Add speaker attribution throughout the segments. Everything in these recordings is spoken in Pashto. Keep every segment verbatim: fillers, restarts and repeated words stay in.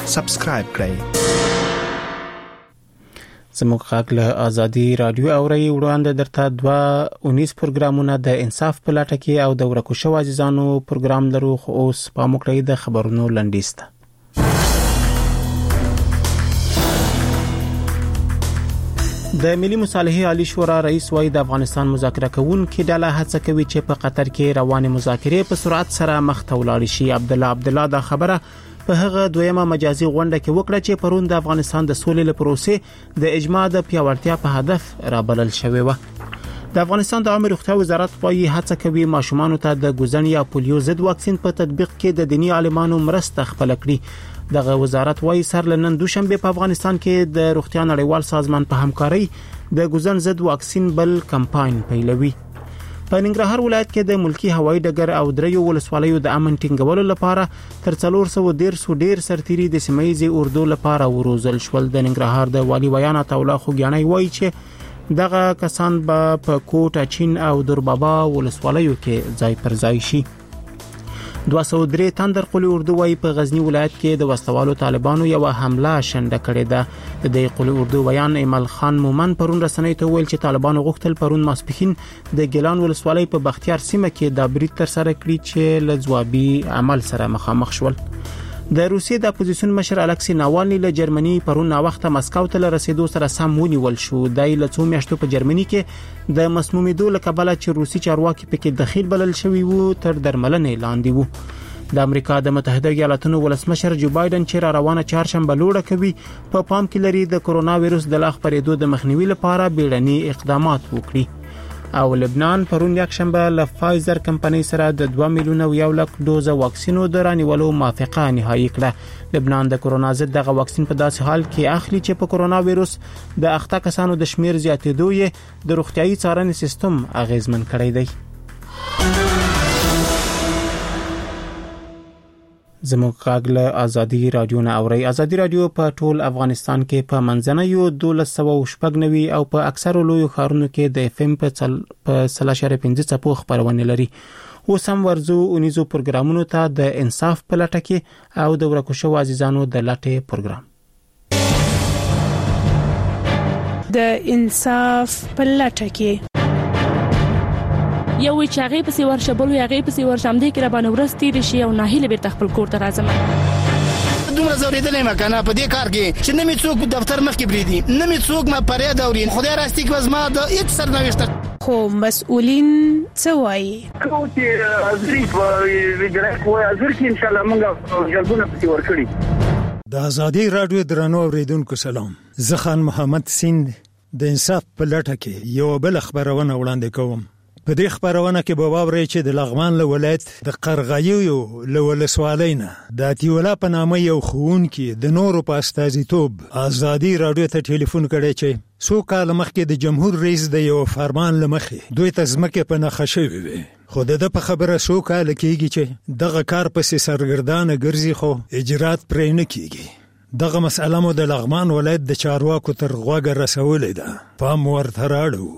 Speaker 1: سبسکرایب کړئ.
Speaker 2: زموږ غږ له آزادي رادیو اوري وړاندې درته دوه اونیس پروګرامونه د انصاف په لټه کې او د ورکو شو عزیزانو پروګرام لرو. خو اوس په موږ د خبرونو لنډیسته. د ملي مصالحې عالی شورا رئیس وايي د افغانستان مذاکره کوونکي ډله هڅه کوي چې په قطر کې روانې مذاکرې په سرعت سره مخ ته ولاړ شي. عبد الله عبد الله دا خبره په هغه دویمه مجازي غونډه کې وکړه چې پرون د افغانستان د سولې لپاره پروسې د اجماع د پیاوړتیا په هدف رابلل شوی و. د افغانستان د عامه روغتیا وزارت وايي هڅه کوي ماشومان ته د ګوزن یا پولیو ضد واکسین په تطبیق کې د دینی عالمانو مرسته خپل کړي. دغه وزارت وايي سر لنن دوشنبه په افغانستان کې د روغتیا نړیوال سازمان په همکارۍ د ګوزن ضد واکسین بل کمپاین پیلوي. په ننګرهار ولایت کې د ملکی هوایي ډګر او دریو ولسوالیو د امن ټینګولو لپاره تر څلور سوه ډیر ډیر سرتيري د سیمایي اردو لپاره وروزل شول. د ننګرهار د والی ویانا تولا خوګیانای وایي چې دغه کسان به په کوټ اچین او دربابا ولسوالیو کې ځای پر ځای شي. دوه سوه درې تندر قلی اردو وايي په غزنی ولایت کې د وسوالو طالبانو یو حمله شنډه کړې ده. د قلی اردو ویان ایمل خان مومن پرون رسنۍ ته ویل چې طالبانو غوښتل پرون ماسپخین د ګیلان ولسوالۍ په بختیار سیمه کې د برید تر سره کړی چې لځوابي عمل سره مخامخ شول. د روسیې د اپوزیشن مشر الکسی ناوالنی له جرمني پرون نا وخت مسکو ته رسیدو سره سم ونیول شو. دای له څو میاشتو په جرمني کې د مسمومیدو له کبله چې روسي چارواکي پکې دخیل بلل شوی وو تر درملنې لاندې وو. د امریکا د متحده ایالاتونو ولسمشر جو بایدن چې را روانه چهارشنبه لوړه کوي په پام کې لري د کرونا وایرس د لاغ پرېدو د مخنیوي لپاره بیړني اقدامات وکړي. او لبنان پرون یک شنبه له فایزر کمپنۍ سره د دوه میلیونه او یو لک دوزه واکسینو د رانیولو موافقه نهایی کړه. لبنان د کرونا ضد دغه واکسین په داسې حال کې اخلي چې په کرونا وایرس د اخته کسانو د شمیر زیاتېدو یې د روغتيایي څارنې سیستم اغیزمن کړی دی. زموږ غږ له آزادي رادیو نه اوري. آزادي رادیو په ټول افغانستان کې په منځنیو دولس سوه شپږ نوي او په اکثرو لویو ښارونو کې د اف ام په سل اشاریه پنځه څپو خبرونه لري. اوس هم ورزو اونیزو پروګرامونو ته د انصاف په لټه کې او د ورکو شو عزیزانو د لټه پروګرام
Speaker 3: د انصاف په لټه کې
Speaker 4: یو وی چې هغه په سی ورشه بل وی هغه په سی ورشم دې کې را باندې ورستې رشي او ناهیله به تخپل کور ته راځم.
Speaker 5: دومره زوریدلې مکنه په دې کار کې چې نه می څوک دفتر مخ کې بریدي نه می څوک ما پرې داورین خدای راستي کې وزما د هیڅ سرنوشت
Speaker 3: خو مسؤلین څه وایي
Speaker 6: خو چې ازري په ویډیو کې ازر کې ان شاء الله موږ جلبونه پتی ورکړي.
Speaker 7: د آزادي رادیو درنو اوریدونکو سلام. زه خان محمد سیند د انصاف په لټه کې یو بل خبرونه وړاندې کوم. په دې خبرونه کې به واورئ چې د لغمان له ولایت د قرغیو له ولسوالۍ نه د اتیولا په نامه یو ښوونکي د نورو په استازیتوب آزادي رادیو ته ټلیفون کړی چې څو کاله مخکې د جمهور رئیس د یو فرمان له مخې دوی ته ځمکې په نښه شوې وې. خو د ده په خبره څو کاله کېږي چې دغه کار پسې سرګردانه ګرځي خو اجرات پرې نه کېږي. دغه مسئله مو د لغمان ولایت د چارواکو تر غوږه رسولې ده. پام ورته راړو.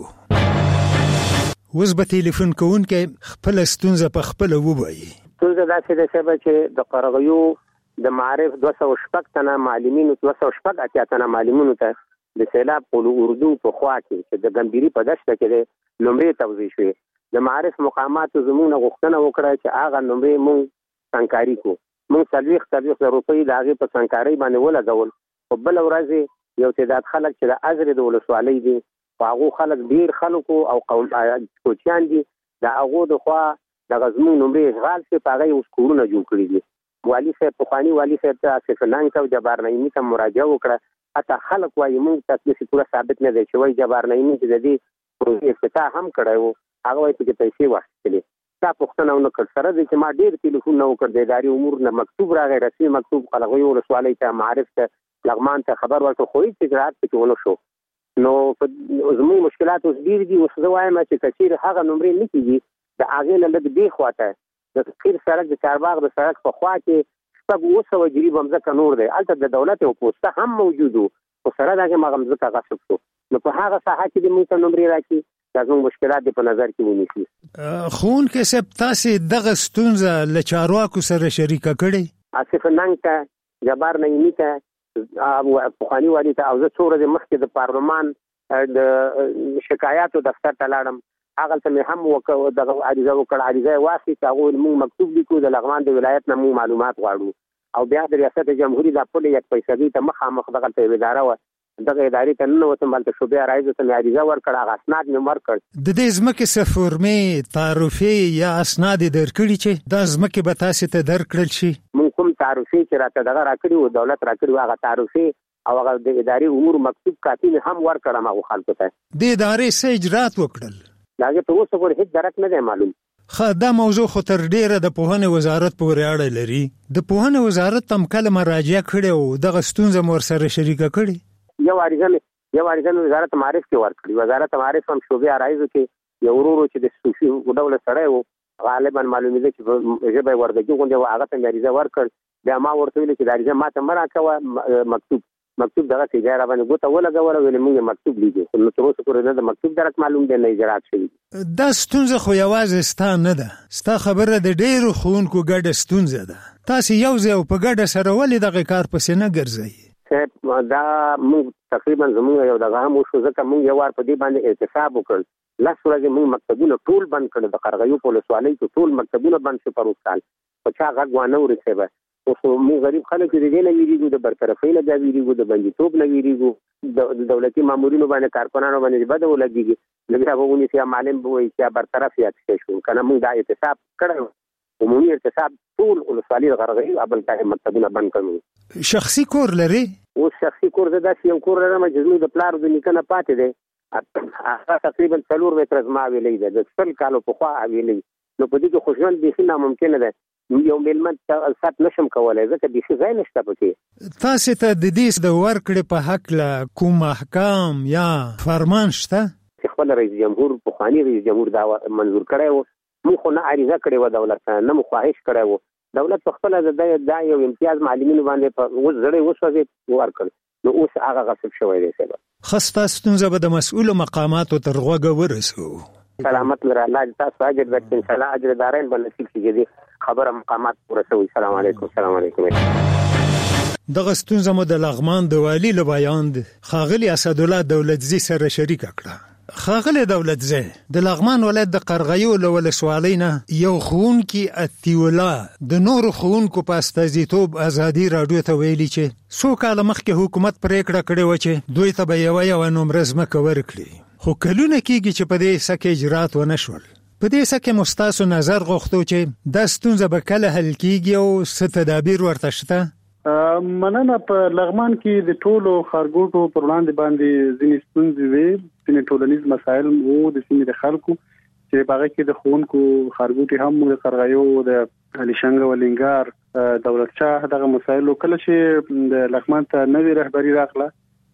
Speaker 7: اوس به ټلیفون کوونکی خپل ستونزه په خپل ووایي.
Speaker 8: ستونزه داسې ده چې د قرغیو د معارف دوه سوه شپږ تنه معلمینو دوه سوه شپږ اتیا تنه معلمینو ته د سیلاب قلو اردو په خوا کې چې د ګمبيري په دشته کې نمرې توزیع شوې. د معارف مقاماتو زموږ غوښتنه وکړه چې هغه نمرې مونږ سنکاري کو مونږ څلوېښت څلوېښت روپۍ د هغې په سنکارۍ باندې ولګول. خو بله ورځ یو تعداد خلک چې د ازرې د ولسوالۍ دي هغه خلک ډیر خلکو او قوم کوچیان دي د هغه د خوا د غزمو نمرې اشغال شي په هغه اوس کورونه جوړ کړی دي. والی صاحب پخوانی والی صاحب ته سفنان ته جبار نعیمی ته مراجعه وکړه. حتی خلک وايي موږ تاسو پورا ثابت نه دی چې وای جبار نعیمی چې د دې پروژې افتتاح هم کړی وو هغه وایي چې پیسې واخیستلې. دا پښتنه نو کړ سره دي چې ما ډیر ټلیفون نو کړ د اداري امور نه مکتوب راغی رسمي مکتوب قلغوی ولسوالۍ ته معارف ته لغمان ته خبر ورکړ خو هیڅ اجرات پکې ونه شو. نو زموږ مشکلات اوس ډیر دي. اوس زه وایم چې کثیر هغه نمرې نه کیږي د هغې نه لږ دې خواته د خیر سړک د چارباغ د سړک په خوا کې شپږ اوه سوه جریب مځکه نور دی. هلته د دولت یو پوسته هم موجود و خو سره د هغې مغه مځکه غصب شو. نو په هغه ساحه کې د موږ ته نمرې راکړي دا زموږ مشکلات دې په نظر کې ونیسي.
Speaker 7: ښوونکی صاحب تاسې دغه ستونزه له چارواکو سره شریکه کړې؟
Speaker 8: آصف ننګ ته جبار نعیمي ته او پخواني والي ته او زه څو ورځې مخکې د پارلمان د شکایاتو دفتر ته لاړم، هغه ته مې هم وکړ دغه عریضه وکړه، عریضه یې واخیسته، هغوی موږ مکتوب لیکو د لغمان د ولایت نه موږ معلومات غواړو، او بیا د ریاست جمهوري د پل یک فیصدي ته مخامخ دغلته یوه اداره وه، دغه ادارې ته ننوتم، هلته شعبې عرایضو ته مې عریضه ورکړه، هغه اسناد مې ورکړ.
Speaker 7: د دې ځمکې څه فورمې تعرفې یا اسناد یې درکړي چې دا ځمکې به تاسې ته درکړل شي؟
Speaker 8: موږ کوم تعرفې چې راته دغه راکړي وو، دولت راکړي وو، هغه تعرفې او هغه د ادارې امور مکتوب کاپي مې هم ورکړم هغو خلکو ته.
Speaker 7: د ادارې څه اجرات وکړل؟
Speaker 8: د هغې په اوسه پورې هېڅ درک نه دی معلوم.
Speaker 7: ښه، دا موضوع خو تر ډېره د پوهنې وزارت پورې اړه لري. د پوهنې وزارت هم کله مراجعه کړې او دغه ستونزه مو ورسره شریکه کړې؟
Speaker 8: یو عریضه مې یو عریضه مې وزارت معارف کې ورکړي. وزارت معارف هم شعبې عرایضو کې یو ورو ورو چې د صوفي ډوله سړی و، غالبا معلومېده چې په ژبه یې وردګي غوندې و، هغه ته مې عریضه ورکړ. بیا ما ورته ویلې چې دا عریضه ما ته مه راکوه، مکتوب مکتوب دغسې ځای راباندې ګوته ولګوله، ویلې موږ یې مکتوب لیدو، خو نو تر اوسه پورې نه د مکتوب درک معلوم دی نه اجرات شوي.
Speaker 7: دا ستونزه خو یوازې ستا نه ده، ستا خبره د ډېرو ښوونکو ګډه ستونزه ده. تاسې یو ځای او په ګډه سره ولې دغې کار پسې نه ګرځئ؟
Speaker 8: صاحب دا موږ تقریبا زموږ یو دغه هم وشو، ځکه موږ یو وار په دې باندې احتساب وکړ، لس ورځې موږ مکتبونه ټول بند کړل، د قرغیو په ولسوالۍ کې ټول مکتبونه بند شو پروس کال، په چا غږ وانه ورسېده. خو موږ غریب خلک د دې نه ویریږو، د برطرفۍ نه بیا ویریږو، د بندیتوب نه ویریږو، د دولتي مامورینو باندې کارکنانو باندې بده ولګېږي، لږ هغه ونیسي یا معلم به وایي چې برطرف یې اخیستی شو که نه. موږ دا احتساب کړی، عمومي احتساب ټول ولسوالي د قرغیو بل ځای مکتبونه بند کړو.
Speaker 7: شخصي کور لري؟
Speaker 8: اوس شخصي کور زه داسې یو کور لرم چې زموږ د پلار د نیکه نه پاتې دی، هغه تقریبا څلور متره زما حویلۍ ده، د سل کالو پخوا حویلۍ. نو په دې کې خو ژوند بیخي ناممکنه ده، یو میلمه ته سات نشم کولی ځکه بیخي ځای نشته پکې.
Speaker 7: تاسې ته د دې د ورکړې په هکله کوم احکام یا فرمان شته؟
Speaker 8: چې خپل رئیس جمهور پخواني رئیس جمهور دا منظور کړی و، موږ خو نه عریضه کړې وه دولت ته، نه مو خواهش کړی و. دولت په خپله دا یو امتیاز معلمینو باندې په اوس زړی وسوځېد ورکړ، نو اوس هغه غصب شوی دی. صاحب
Speaker 7: ښه، ستا ستونزه به د مسؤلو مقاماتو تر غوږه ورسوو.
Speaker 8: سلامت لره، الله تاسو اجر درکړي، انشاءالله اجر دارین به نصیب شي چې دې خبره مقامات ورسوي. سلام علیکم. سلام علیکم.
Speaker 7: دغه ستونزه مو د لغمان د والي له بیان ښاغلي اسدالله دولتزي سره شریکه کړه. ښاغلی دولتزی، د لغمان ولایت د قرغیو له ولسوالۍ نه یو ښوونکي عطیالله د نورو ښوونکو په استازیتوب ازادي راډیو ته ویلي چې څو کاله مخکې حکومت پرېکړه کړې وه چې دوی ته به یوه یوه نومره ځمکه ورکړي، خو کلونه کېږي چې په دې څه کې اجرات ونه شول. په دې څه کې مو ستاسو نظر غوښتو چې دا ستونزه به کله حل کېږي او څه تدابیر ورته شته؟
Speaker 1: مننه. په لغمان کې د ټولو ښارګوټو پر وړاندې باندې ځینې ستونزې وې، ځینې ټولنیز مسایل وو د سیمې د خلکو چې په هغه کې د ښوونکو ښارګوټي هم د قرغیو، د علیشنګ او لنګار، دولت شاه، دغه مسایلو. کله چې د لغمان ته نوې رهبري راغله،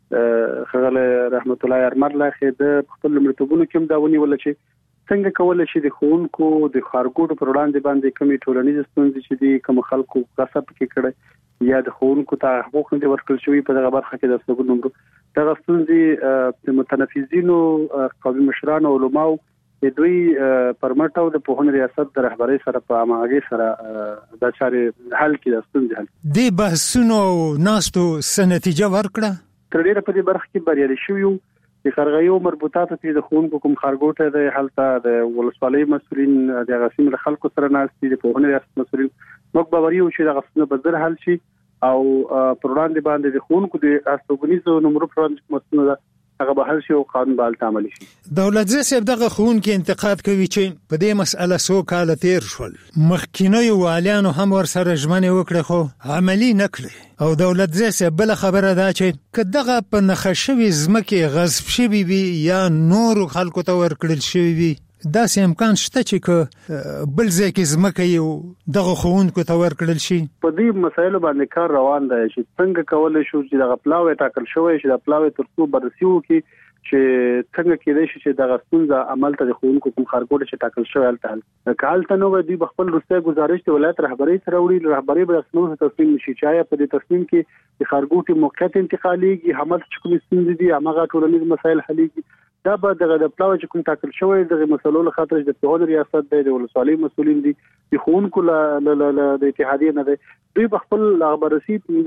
Speaker 1: ښاغلی رحمت الله یارمرلاخې د خپل لومړیتوبونو کې هم دا ونیوله چې څنګه کولی شي د ښوونکو د ښارګوټو پر وړاندې باندې کومې ټولنیزې ستونزې چې دي، کوم خلکو غصب کې کړی یا د ښوونکو ته حقوق نه دي ورکړل شوي په دغه برخه کې د استوګنو نمرو، دغه ستونزې د متنفذینو قومي مشرانو او علماو د دوی پر مټ او د پوهنې ریاست د رهبرۍ سره په همغږۍ سره دا چارې حل کړي، د ستونزې حل.
Speaker 7: دې بحثونو ناستو څه نتیجه ورکړه؟
Speaker 1: تر ډېره په دې برخه کې بریالي شوي یو. د قرغیو مربوطاتو کې د ښوونکو کوم ښارګوټی دی، هلته د ولسوالۍ مسؤلین د هغه سیمې له خلکو سره ناست دي، د پوهنې ریاست مسؤلین. موږ باوري یو چې دغه ستونزه به زر حل شي او پر وړاندې باندې د ښوونکو د استوګنیزو نمرو پر وړاندې کومه ستونزه ده هغه به حل شي او قانون به هلته عملي شي.
Speaker 7: دولتزی صاحب دغه ښوونکي انتقاد کوي چې په دې مسأله څو کاله تیر شول، مخکینیو والیانو هم ورسره ژمنې وکړې خو عملي نه کړې، او دولتزی صاحب بله خبره ده چې که دغه په نښه شوي ځمکې غصب شوي وي یا نورو خلکو ته ورکړل شوي وي، داسې امکان شته چې که بل ځای کې ځمکه یې دغه ښوونکو ته ورکړل شي؟
Speaker 1: په دې مسایلو باندې کار روان دی چې څنګه کولی شو چې دغه پلاوی ټاکل شوی چې د پلاوی تر څو بررسي وکړي چې څنګه کېدای شي چې دغه ستونزه عمل ته د ښوونکو کوم ښارګوټی چې ټاکل شوی هلته حل که هلته نه وي، دوی به خپل وروستی ګزارش د ولایت رهبرۍ سره وړي، رهبرۍ به داسې تصمیم وشي چې آیا په دې تصمیم کې د ښارګوټي موقعیت انتقالېږي، هملته چې کومې ستونزې دي همغه ټولنیز مسایل حلېږي. دا به دغه د پلاوی چې کوم ټاکل شوی دغه مسلو له خاطر چې د پوهنې ریاست دی، د ولسوالۍ مسؤلین دي، د ښوونکو له د اتحادیې نه دی، دوی به خپل بررسي